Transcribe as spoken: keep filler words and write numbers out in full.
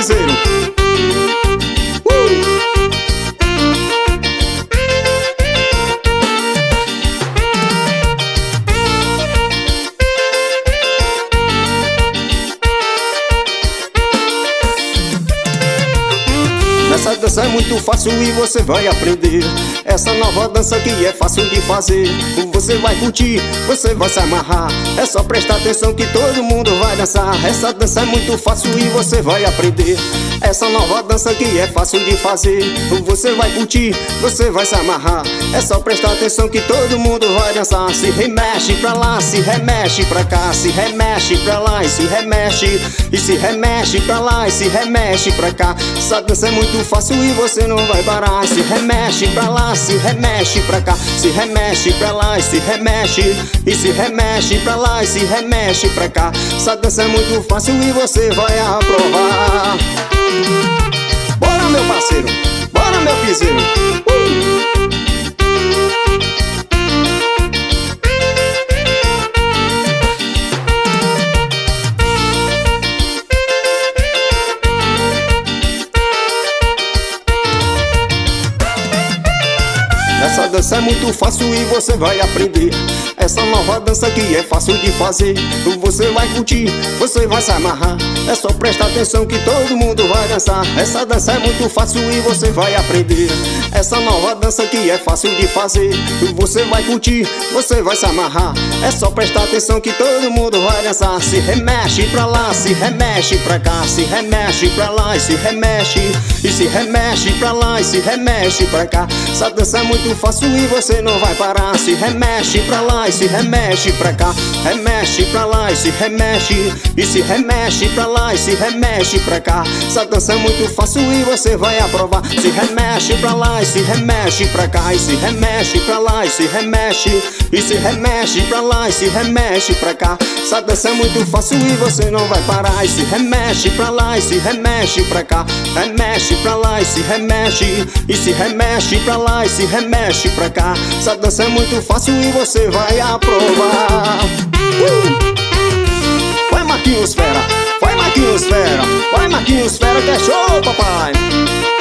piseiro. uh! Essa dança é muito fácil e você vai aprender. Essa nova dança que é fácil de fazer. Você vai curtir, você vai se amarrar. É só prestar atenção que todo mundo vai dançar. Essa dança é muito fácil e você vai aprender. Essa nova dança que é fácil de fazer. Você vai curtir, você vai se amarrar. É só prestar atenção que todo mundo vai dançar. Se remexe pra lá, se remexe pra cá. Se remexe pra lá e se remexe. E se remexe pra lá e se remexe pra cá. Essa dança é muito fácil e você não vai parar. Se remexe pra lá, se remexe pra cá. Se remexe pra lá e se remexe. E se remexe pra lá e se remexe pra cá. Essa dança é muito fácil e você vai aprovar. Bora, meu parceiro, bora, meu piseiro. uh! Essa dança é muito fácil e você vai aprender. Essa nova dança que é fácil de fazer. Você vai curtir, você vai se amarrar. É só prestar atenção que todo mundo vai dançar. Essa dança é muito fácil e você vai aprender. Essa nova dança que é fácil de fazer. Você vai curtir, você vai se amarrar. É só prestar atenção que todo mundo vai dançar. Se remexe pra lá, se remexe pra cá. Se remexe pra lá e se remexe. E se remexe pra lá e se remexe pra cá. Essa dança é muito fácil e você não vai parar. Se remexe pra lá e se remexe pra cá. Remexe pra lá e se remexe. E se remexe pra lá e se remexe pra cá. Essa dança é muito fácil e você vai aprovar. Se remexe pra lá e se remexe pra cá. E se remexe pra lá e se remexe. E se remexe pra lá e se remexe pra cá. Essa dança é muito fácil e você não vai parar. E se remexe pra lá e se remexe pra cá. Remexe pra lá e se remexe. E se remexe pra lá e se remexe pra cá. Essa dança é muito fácil e você vai aprovar. uh! Vai, Marquinhos Fera, vai, Marquinhos Fera, vai, Marquinhos Fera, que é show, papai.